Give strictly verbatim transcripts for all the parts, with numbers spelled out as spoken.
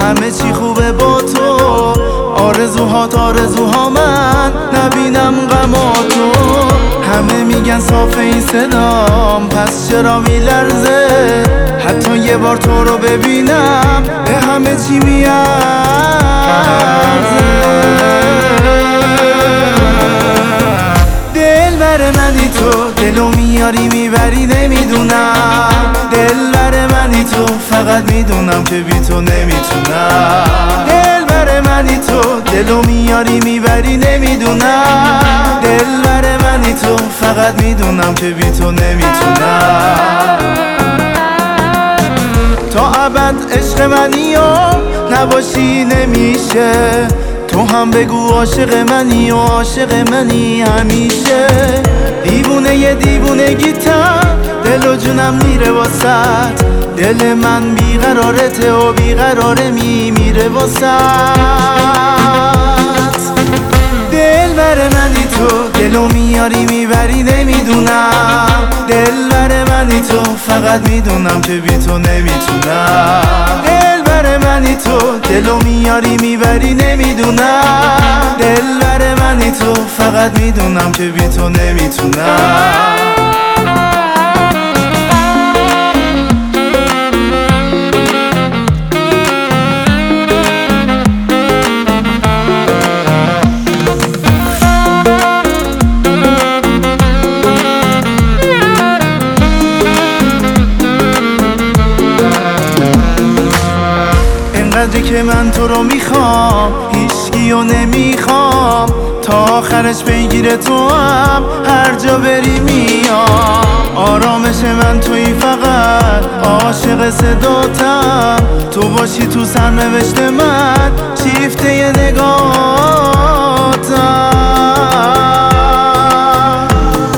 همه چی خوبه با تو، آرزوهات آرزوها من نبینم غماتو. همه میگن صاف این صدام پس چرا میلرزه، حتی یه بار تو رو ببینم به همه چی میارزه. دل بر منی تو، دلو میاری میبری نمیدونم. دل بر منی تو، فقط میدونم که بی تو نمیتونم. دل بر منی تو، دلو میاری میبری نمیدونم. دل بر منی تو، فقط میدونم که بی تو نمیتونم. تا ابد عشق منی و نباشی نمیشه، تو هم بگو عاشق منی و عاشق منی همیشه. دیوونه یه دیوونگیتم، دل و جونم میره واسط. دل من بیقرارته و بیقراره میمیره واسط. دل بر منی تو، دلو میاری میبری نمیدونم. دل بر منی تو، فقط میدونم که بی تو نمیتونم. دل بر منی تو، دلو میاری میبری نمیدونم. دل بر منی تو، فقط میدونم که بی تو نمیتونم. اینقدری که من تو رو میخوام هیچکیو نمیخوام، تا آخرش بگیره تو هم هر جا بری میام. آرامش من توی فقط عاشق صداتم، تو باشی تو سرنوشت من شیفته نگاهتم.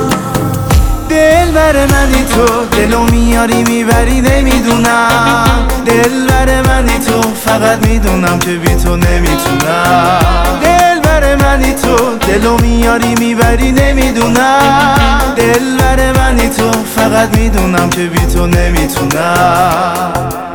دل بر منی تو، دلو میاری میبری نمیدونم. دل بر منی تو، فقط میدونم که بی تو نمیتونم. دل بر منی تو، دلو میاری میبری نمیدونم. دل بر منی تو، فقط میدونم که بی تو نمیتونم.